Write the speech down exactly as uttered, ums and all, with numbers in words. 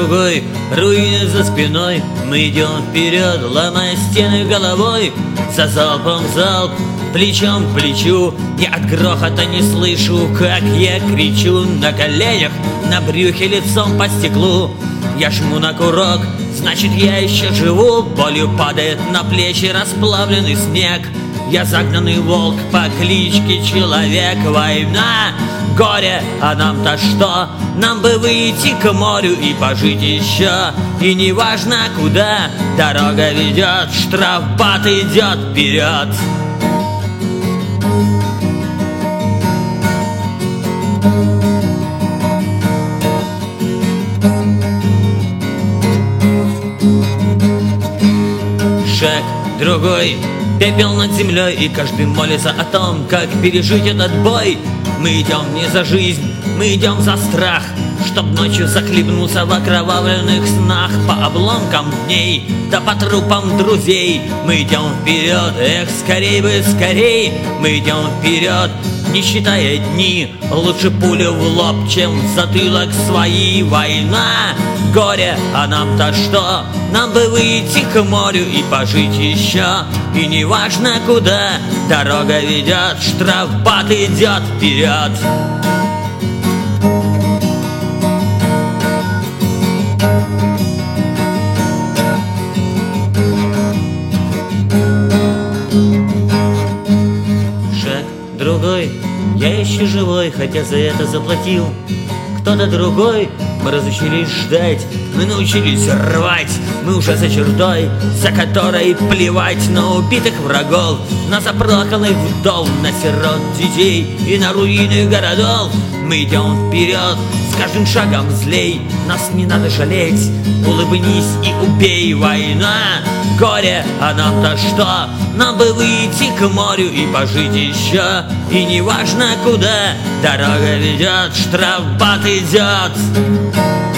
другой, руины за спиной. Мы идем вперед, ломая стены головой. За залпом залп, плечом к плечу. Я от грохота не слышу, как я кричу. На коленях, на брюхе, лицом по стеклу. Я жму на курок, значит я еще живу. Болью падает на плечи расплавленный снег. Я загнанный волк по кличке Человек. Война, горе, а нам-то что? Нам бы выйти к морю и пожить еще. И неважно куда дорога ведет, штрафбат идет вперед. Шаг другой, пепел над землей, и каждый молится о том, как пережить этот бой. Мы идем не за жизнь, мы идем за страх, чтоб ночью захлебнуться в окровавленных снах. По обломкам дней, да по трупам друзей мы идем вперед, эх, скорей бы, скорей. Мы идем вперед, не считая дни, лучше пули в лоб, чем в затылок свои. Война, горе, а нам-то что? Нам бы выйти к морю и пожить еще. И неважно куда дорога ведет, штрафбат идет вперед. Шаг другой, я еще живой, хотя за это заплатил кто-то другой. Мы разучились ждать, мы научились рвать. Мы уже за чертой, за которой плевать на убитых врагов, на заплаканных вдов, на сирот детей и на руины городов. Мы идем вперед, с каждым шагом злей. Нас не надо жалеть, улыбнись и убей. Война, горе, а нам-то что? Нам бы выйти к морю и пожить еще. И неважно куда дорога ведет, штрафбат идет.